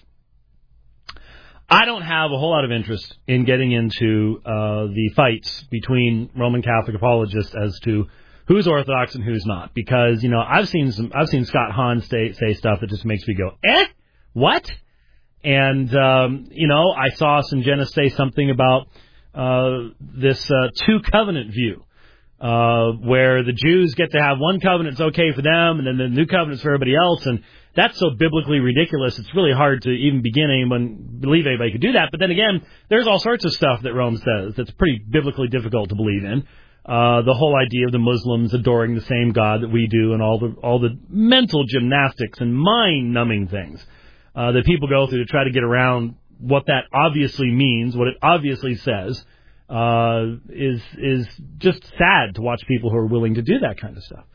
I don't have a whole lot of interest in getting into uh, the fights between Roman Catholic apologists as to who's Orthodox and who's not, because you know I've seen some I've seen Scott Hahn say, say stuff that just makes me go, eh, what? And um, you know I saw Sungenis say something about uh, this uh, two covenant view uh, where the Jews get to have one covenant, it's okay for them, and then the new covenant's for everybody else, and that's so biblically ridiculous, it's really hard to even begin anyone, believe anybody could do that. But then again, there's all sorts of stuff that Rome says that's pretty biblically difficult to believe in. Uh, the whole idea of the Muslims adoring the same God that we do, and all the all the mental gymnastics and mind-numbing things uh, that people go through to try to get around what that obviously means, what it obviously says, uh, is is just sad to watch people who are willing to do that kind of stuff.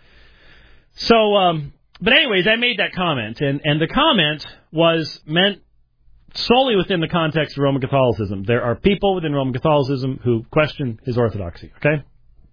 So, um, but anyways, I made that comment, and, and the comment was meant solely within the context of Roman Catholicism. There are people within Roman Catholicism who question his orthodoxy, okay?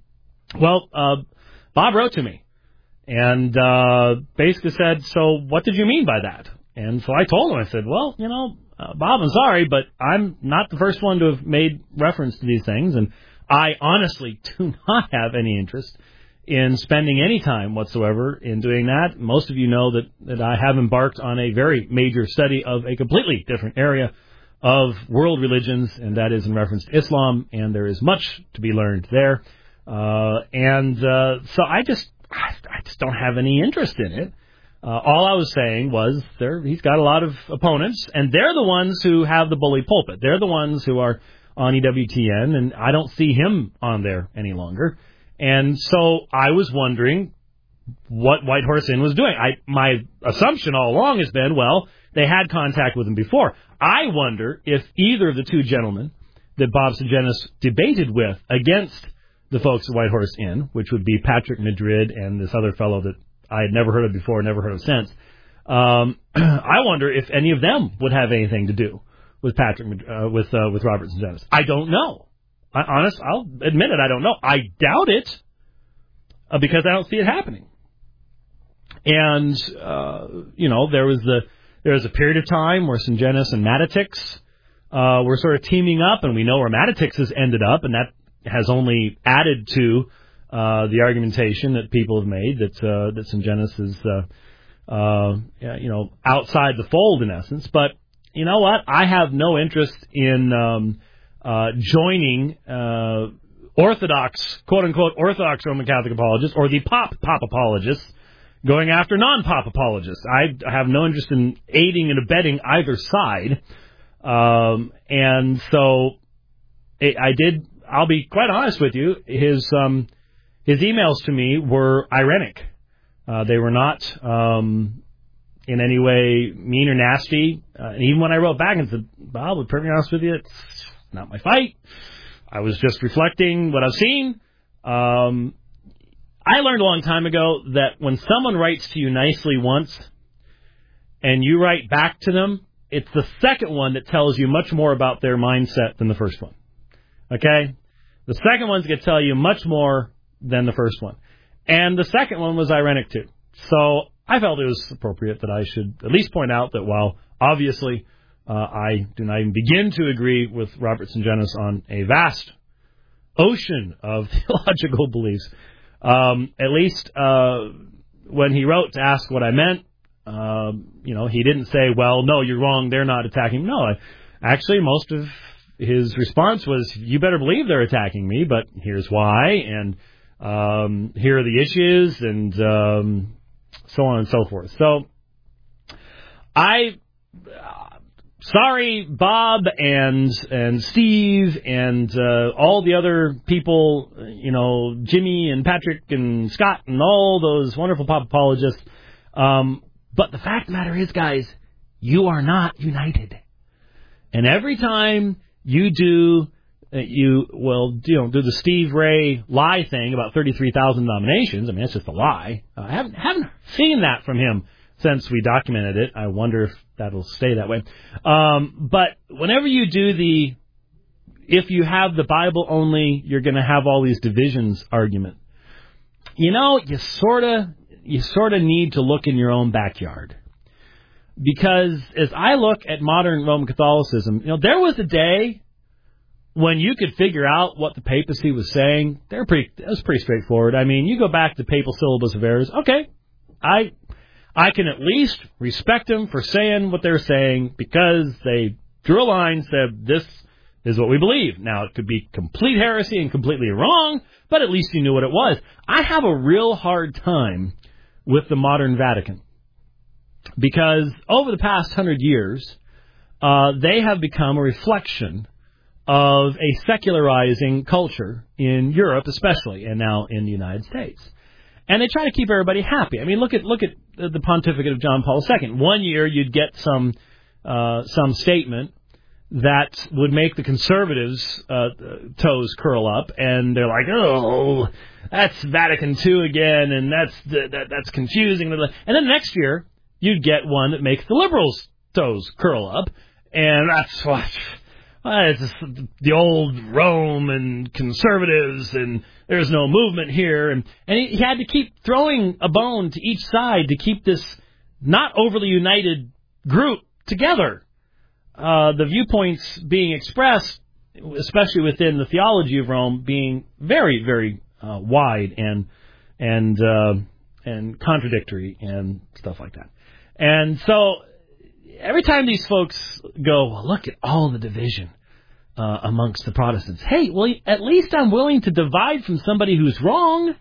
Well, uh, Bob wrote to me and uh, basically said, so what did you mean by that? And so I told him, I said, well, you know, uh, Bob, I'm sorry, but I'm not the first one to have made reference to these things, and I honestly do not have any interest in spending any time whatsoever in doing that. Most of you know that, that I have embarked on a very major study of a completely different area of world religions, and that is in reference to Islam, and there is much to be learned there. Uh, and uh, so I just I, I just don't have any interest in it. Uh, all I was saying was there he's got a lot of opponents, and they're the ones who have the bully pulpit. They're the ones who are on E W T N, and I don't see him on there any longer. And so I was wondering what White Horse Inn was doing. I my assumption all along has been, well, they had contact with him before. I wonder if either of the two gentlemen that Bob Sungenis debated with against the folks at White Horse Inn, which would be Patrick Madrid and this other fellow that I had never heard of before, never heard of since. Um, I wonder if any of them would have anything to do with Patrick, uh, with uh, with Robert Sungenis. I don't know. I, honest, I'll admit it. I don't know. I doubt it uh, because I don't see it happening. And uh, you know, there was the there was a period of time where Sungenis and Matitix uh, were sort of teaming up, and we know where Matitix has ended up, and that has only added to uh, the argumentation that people have made that uh, that Sungenis is, uh, uh, you know, outside the fold in essence. But you know what? I have no interest in um, uh, joining uh, Orthodox, quote unquote, Orthodox Roman Catholic apologists or the pop pop apologists going after non-pop apologists. I have no interest in aiding and abetting either side, um, and so I did. I'll be quite honest with you. His um, his emails to me were ironic. Uh, they were not um, in any way mean or nasty. Uh, and even when I wrote back and said, "Bob, to be perfectly honest with you, it's not my fight. I was just reflecting what I've seen." Um, I learned a long time ago that when someone writes to you nicely once, and you write back to them, it's the second one that tells you much more about their mindset than the first one. Okay? The second one's going to tell you much more than the first one. And the second one was ironic, too. So I felt it was appropriate that I should at least point out that while obviously uh, I do not even begin to agree with Robert Sungenis on a vast ocean of theological beliefs, um, at least uh, when he wrote to ask what I meant, uh, you know, he didn't say, well, no, you're wrong, they're not attacking. No, I, actually, most of his response was, you better believe they're attacking me, but here's why, and um, here are the issues, and um, so on and so forth. So, I, uh, sorry, Bob and and Steve and uh, all the other people, you know, Jimmy and Patrick and Scott and all those wonderful pop apologists. Um, but the fact of the matter is, guys, you are not united. And every time you do, uh, you well, you know, do the Steve Ray lie thing about thirty-three thousand nominations. I mean, it's just a lie. Uh, I haven't haven't seen that from him since we documented it. I wonder if that'll stay that way. Um, but whenever you do the, if you have the Bible only, you're going to have all these divisions argument. You know, you sort of you sort of need to look in your own backyard. Because as I look at modern Roman Catholicism, you know, there was a day when you could figure out what the papacy was saying. They're pretty, it was pretty straightforward. I mean, you go back to the Papal Syllabus of Errors. Okay, I I can at least respect them for saying what they're saying because they drew a line, said this is what we believe. Now, it could be complete heresy and completely wrong, but at least you knew what it was. I have a real hard time with the modern Vatican because over the past hundred years, uh, they have become a reflection of a secularizing culture in Europe especially, and now in the United States. And they try to keep everybody happy. I mean, look at look at the pontificate of John Paul the Second. One year you'd get some uh, some statement that would make the conservatives' uh, toes curl up, and they're like, "Oh, that's Vatican Two again, and that's that, that's confusing." And then next year you'd get one that makes the liberals' toes curl up, and that's what. Uh, it's just the old Rome and conservatives, and there's no movement here. And, and he had to keep throwing a bone to each side to keep this not overly united group together. Uh, the viewpoints being expressed, especially within the theology of Rome, being very, very uh, wide and and uh, and contradictory and stuff like that. And so every time these folks go, well, look at all the division uh, amongst the Protestants. Hey, well, at least I'm willing to divide from somebody who's wrong.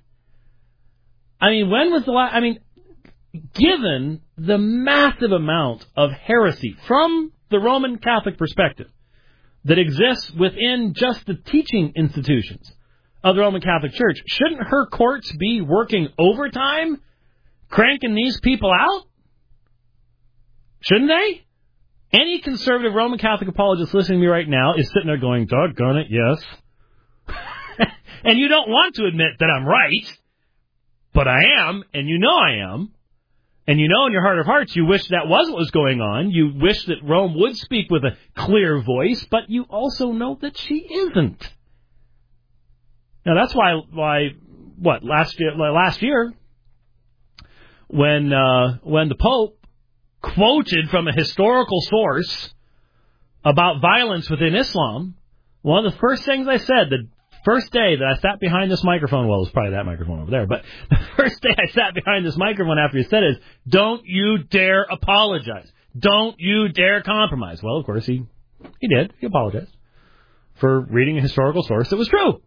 I mean, when was the last... I mean, given the massive amount of heresy from the Roman Catholic perspective that exists within just the teaching institutions of the Roman Catholic Church, shouldn't her courts be working overtime, cranking these people out? Shouldn't they? Any conservative Roman Catholic apologist listening to me right now is sitting there going, doggone it, yes. And you don't want to admit that I'm right, but I am, and you know I am. And you know in your heart of hearts you wish that was what was going on. You wish that Rome would speak with a clear voice, but you also know that she isn't. Now that's why, why what, last year, last year when uh, when the Pope quoted from a historical source about violence within Islam, one of the first things I said, the first day that I sat behind this microphone, well, it was probably that microphone over there, but the first day I sat behind this microphone after he said it is, don't you dare apologize. Don't you dare compromise. Well, of course, he, he did. He apologized for reading a historical source that was true.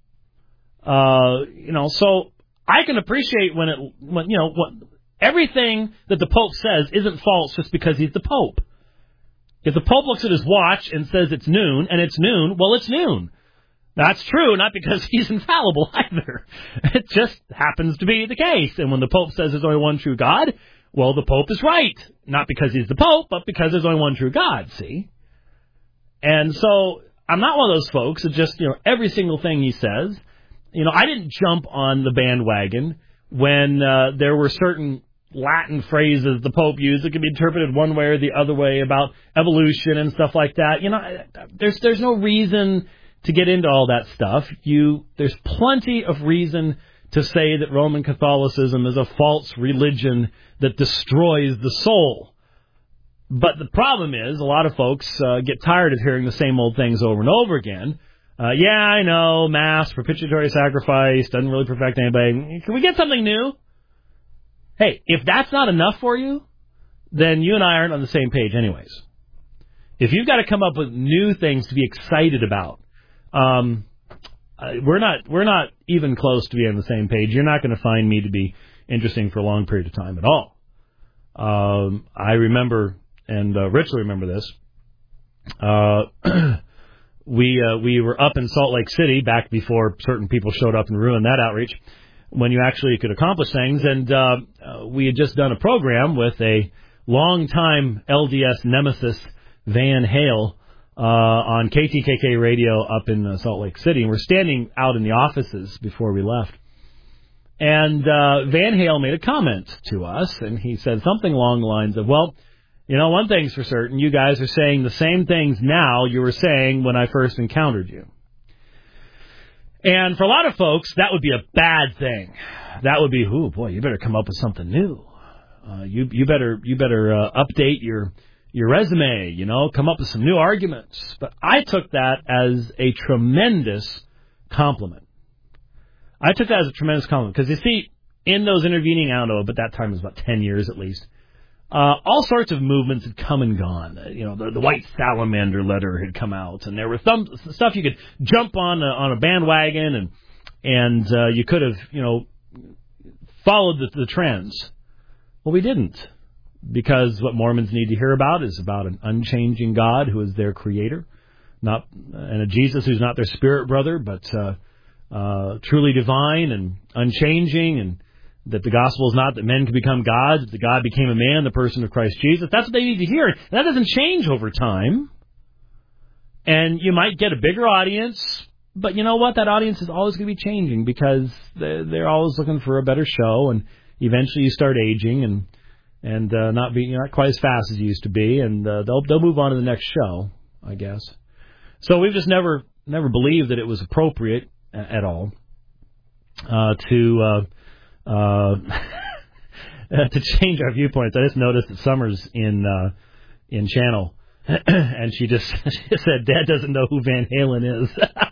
Uh, you know, so I can appreciate when it, when, you know, what, everything that the Pope says isn't false just because he's the Pope. If the Pope looks at his watch and says it's noon, and it's noon, well, it's noon. That's true, not because he's infallible either. It just happens to be the case. And when the Pope says there's only one true God, well, the Pope is right. Not because he's the Pope, but because there's only one true God, see? And so I'm not one of those folks that just, you know, every single thing he says, you know, I didn't jump on the bandwagon when uh, there were certain Latin phrases the Pope used that could be interpreted one way or the other way about evolution and stuff like that. You know, there's there's no reason to get into all that stuff. You there's plenty of reason to say that Roman Catholicism is a false religion that destroys the soul. But the problem is, a lot of folks uh, get tired of hearing the same old things over and over again. Uh, yeah, I know, Mass, propitiatory sacrifice, doesn't really perfect anybody. Can we get something new? Hey, if that's not enough for you, then you and I aren't on the same page anyways. If you've got to come up with new things to be excited about, um, uh, we're not we're not even close to being on the same page. You're not going to find me to be interesting for a long period of time at all. Um, I remember, and uh, Rich will remember this, uh, we uh, we were up in Salt Lake City back before certain people showed up and ruined that outreach, when you actually could accomplish things. And uh, uh, we had just done a program with a longtime L D S nemesis, Van Hale, uh, on K T K K radio up in uh, Salt Lake City. And we're standing out in the offices before we left. And uh, Van Hale made a comment to us, and he said something along the lines of, well, you know, one thing's for certain, you guys are saying the same things now you were saying when I first encountered you. And for a lot of folks, that would be a bad thing. That would be, oh boy, you better come up with something new. Uh, you you better you better uh, update your your resume. You know, come up with some new arguments. But I took that as a tremendous compliment. I took that as a tremendous compliment because you see, in those intervening, I don't know, but that time was about ten years at least. Uh, all sorts of movements had come and gone. Uh, you know, the, the White Salamander letter had come out, and there was some stuff you could jump on a, on a bandwagon, and and uh, you could have, you know, followed the, the trends. Well, we didn't, because what Mormons need to hear about is about an unchanging God who is their creator, not and a Jesus who's not their spirit brother, but uh, uh, truly divine and unchanging, and that the gospel is not that men can become gods, that God became a man, the person of Christ Jesus. That's what they need to hear. That doesn't change over time. And you might get a bigger audience, but you know what? That audience is always going to be changing, because they're always looking for a better show, and eventually you start aging and and uh, not being not quite as fast as you used to be, and uh, they'll they'll move on to the next show, I guess. So we've just never never believed that it was appropriate at all uh, to. Uh, Uh, to change our viewpoints. I just noticed that Summer's in uh, in channel, and she just she said, "Dad doesn't know who Van Halen is."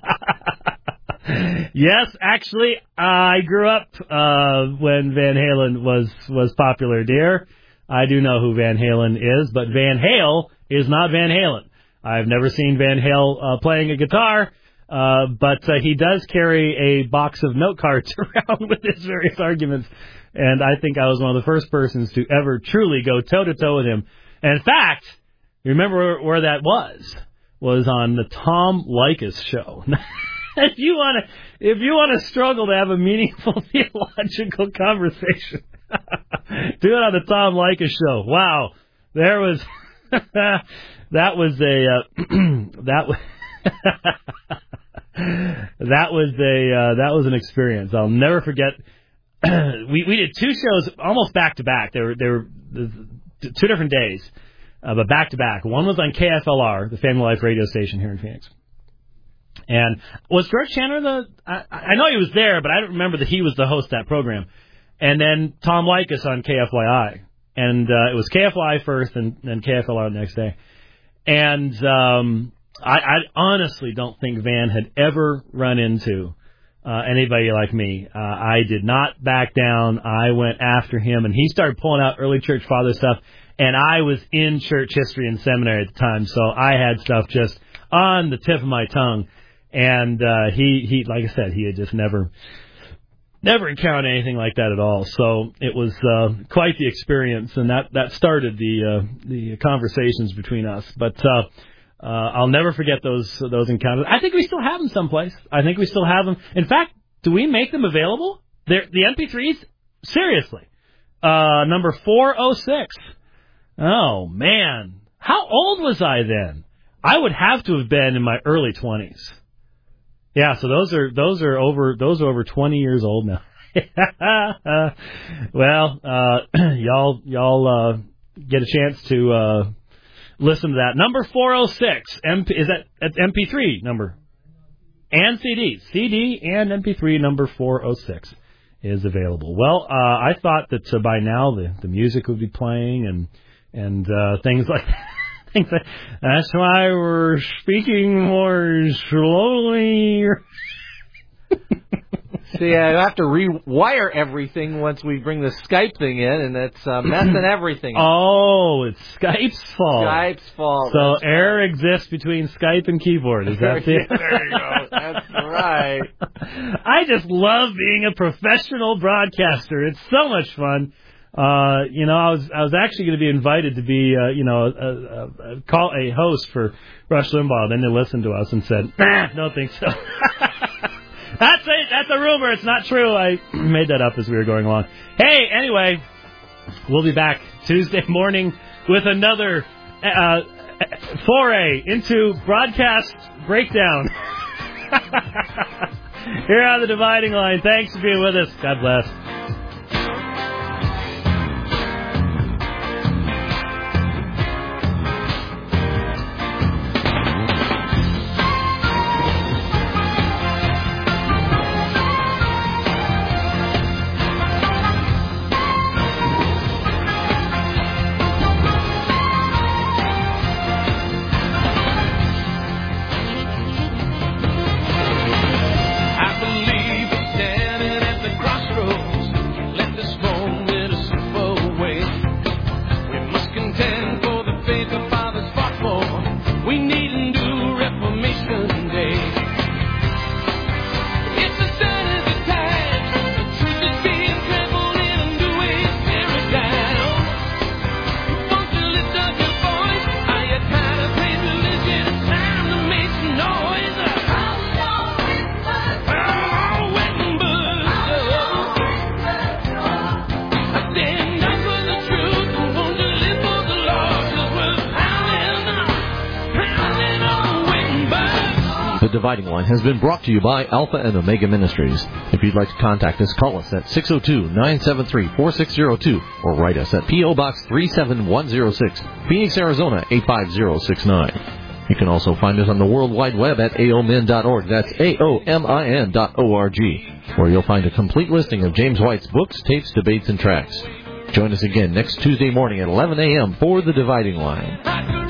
Yes, actually, I grew up uh, when Van Halen was was popular, dear. I do know who Van Halen is, but Van Hale is not Van Halen. I've never seen Van Hale uh, playing a guitar. Uh, but uh, he does carry a box of note cards around with his various arguments, and I think I was one of the first persons to ever truly go toe-to-toe with him. And in fact, you remember where, where that was? Was on the Tom Leykis show. If you want to, if you want to struggle to have a meaningful theological conversation, do it on the Tom Leykis show. Wow, there was that was a uh, that was. That was a uh, that was an experience I'll never forget. we we did two shows almost back to back. They were they were two different days, uh, but back to back. One was on K F L R, the Family Life radio station here in Phoenix. And was George Chandler the? I, I know he was there, but I don't remember that he was the host of that program. And then Tom Leykis on K F Y I, and uh, it was K F Y I first, and then K F L R the next day. And um, I, I honestly don't think Van had ever run into uh, anybody like me. Uh, I did not back down. I went after him, and he started pulling out early church father stuff, and I was in church history and seminary at the time, so I had stuff just on the tip of my tongue. And uh, he, he, like I said, he had just never, never encountered anything like that at all. So it was uh, quite the experience, and that, that started the uh, the conversations between us. But uh, Uh, I'll never forget those those encounters. I think we still have them someplace. I think we still have them. In fact, do we make them available? They're, the M P threes? Seriously. Uh, number four oh six. Oh, man. How old was I then? I would have to have been in my early twenties. Yeah, so those are those are over those are over twenty years old now. Well, uh, y'all y'all uh, get a chance to uh, listen to that. Number four oh six. M P, is that that's M P three number? And C D. C D and M P three number four oh six is available. Well, uh, I thought that uh, by now the, the music would be playing and and uh, things like things like that's why we're speaking more slowly. See, I have to rewire everything once we bring the Skype thing in, and it's uh, messing everything up. Oh, it's Skype's fault. Skype's fault. So error exists between Skype and keyboard. Is that the... There you go. That's right. I just love being a professional broadcaster. It's so much fun. Uh, you know, I was I was actually going to be invited to be, uh, you know, a, a, a call a host for Rush Limbaugh. Then they listened to us and said, nah, don't think so. That's a, that's a rumor. It's not true. I made that up as we were going along. Hey, anyway, we'll be back Tuesday morning with another uh, foray into broadcast breakdown. Here on the Dividing Line. Thanks for being with us. God bless. I believe standing at the crossroads. Dividing Line has been brought to you by Alpha and Omega Ministries. If you'd like to contact us, call us at six oh two, nine seven three, four six oh two or write us at P O. Box three seven one oh six, Phoenix, Arizona eight five zero six nine. You can also find us on the World Wide Web at A O M I N dot org. That's A O M I N dot O R G, where you'll find a complete listing of James White's books, tapes, debates, and tracks. Join us again next Tuesday morning at eleven a.m. for The Dividing Line.